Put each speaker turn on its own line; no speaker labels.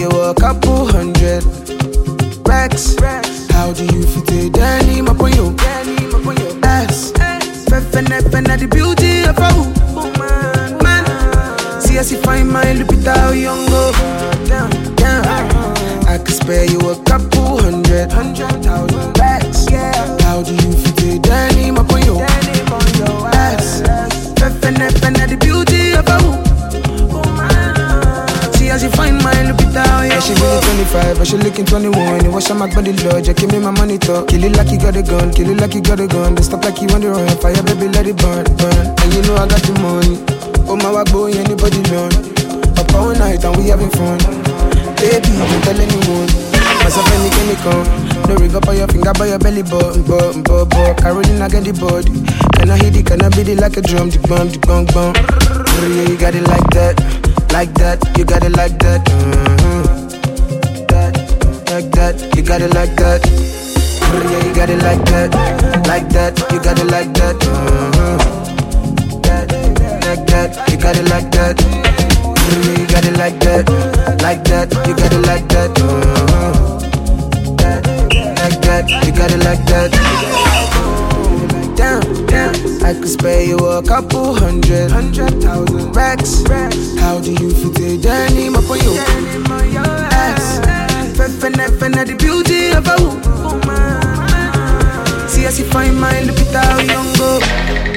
you a couple hundred racks. How do you fit it? Danny, my boy, you ass. Fena, the beauty of a woman. Man, see as you find my Lupita Nyong'o. Damn, I could spare you a couple hundred racks. How do you fit it? Danny, my boy, you ass. Fena, the beauty of a woman. As you find my Lupita, yeah. She really 25, but she looking 21. You wash my body, Lord, just give me my money talk. Kill it like you got a gun, kill it like you got a gun. Don't stop like you on the run, fire baby, let it burn. And you know I got the money. Oh my boy, anybody run. Up all night and we having fun. Baby, don't tell anyone. Myself any chemical. No ring up on your finger by your belly button. Carolina get the body. Can I hit it, can I beat it like a drum? The bum. Yeah, you got it like that. Like that, you got it like that. Like that, you got it like that. Yeah, you got it like that. Like that, you got it like that. Like that, you got it like that. Yeah, you got it like that. Like that, you got it like that. Like that, you got it like that. Damn, I could spare you a couple hundred racks. How do you fit it? Danny, my boy, you ass. Fena, the beauty of a woman. See as you find my Lupita Nyong'o.